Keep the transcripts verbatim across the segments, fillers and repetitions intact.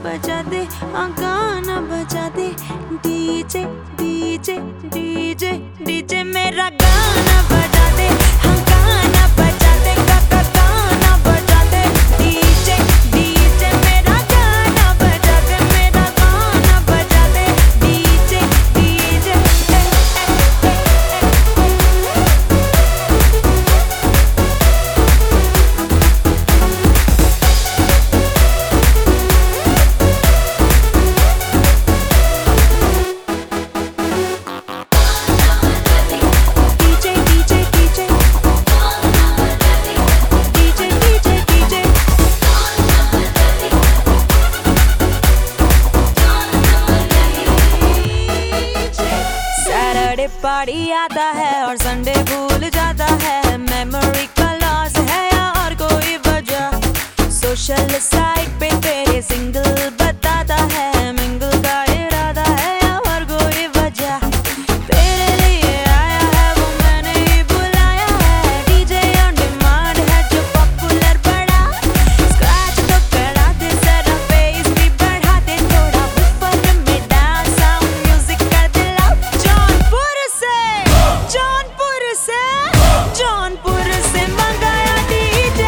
बजा दे, हाँ गाना बजा दे। डीजे डीजे डीजे डीजे मेरा गाना बजा दे, हाँ गाना बजा दे, गाना गाना बजा दे। डीजे डीजे मेरा गाना बजा दे, मेरा गाना बजा दे। डीजे डीजे पार्टी आता है और संडे भूल जाता है। मेमोरी का लॉस है या और कोई वजह। सोशल साइट पे तेरे सिंगल बताता है। मिंगल का इरादा है या और कोई वजह। तेरे लिए आया है वो मैंने ही बुलाया है। डीजे ऑन डिमांड है जो पॉपुलर बड़ा। स्क्रैच तो करा दे जरा, बेस भी बढ़ा दे थोड़ा। ऊपर में डांस साउंड म्यूजिक कर दे लाउड। जौनपुर से जौनपुर से जौनपुर से मंगाया डीजे।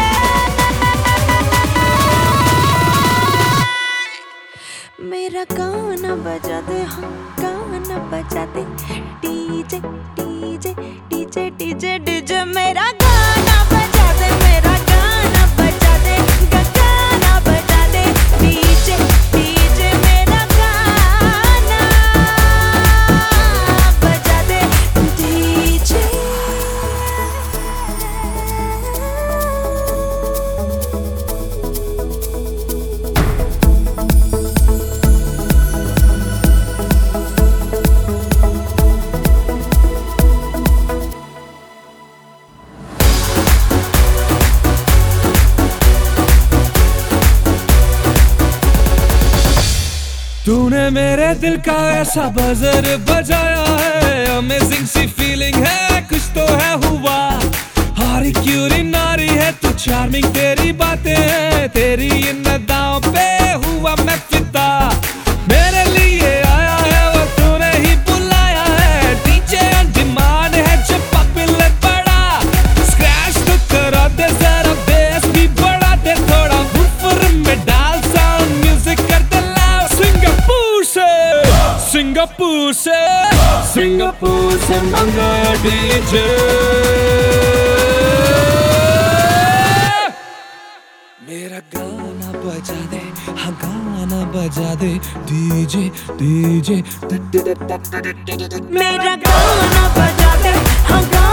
मेरा गाना बजा दे, हाँ गाना बजा दे। DJ DJ DJ DJ DJ मेरा गाना बजा दे, मेरा गाना बजा दे, गाना बजा दे। डीजे डीजे मेरा गाना बजा दे। डीजे तूने मेरे दिल का ऐसा बजर बजाया है। अमेजिंग सी फीलिंग है, कुछ तो है हुआ। हारी क्यूरी नारी है तू, चार्मिंग तेरी बातें हैं। तेरी इन अदाओं पे हुआ मैं फिदा। मेरे लिए आया है वो तूने ही बुलाया है। डीजे ऑन डिमांड है जो पॉपुलर बड़ा। स्क्रैच तो करा दे जरा, बेस भी बढ़ा दे थोड़ा। ऊपर में डाल साउंड म्यूजिक कर दे लाउड। सिंगापुर से सिंगापुर से सिंगापुर से मंगाया डीजे। मेरा गाना बजा दे, हाँ गाना बजा दे। डीजे डीजे मेरा गाना बजा दे, हाँ गाना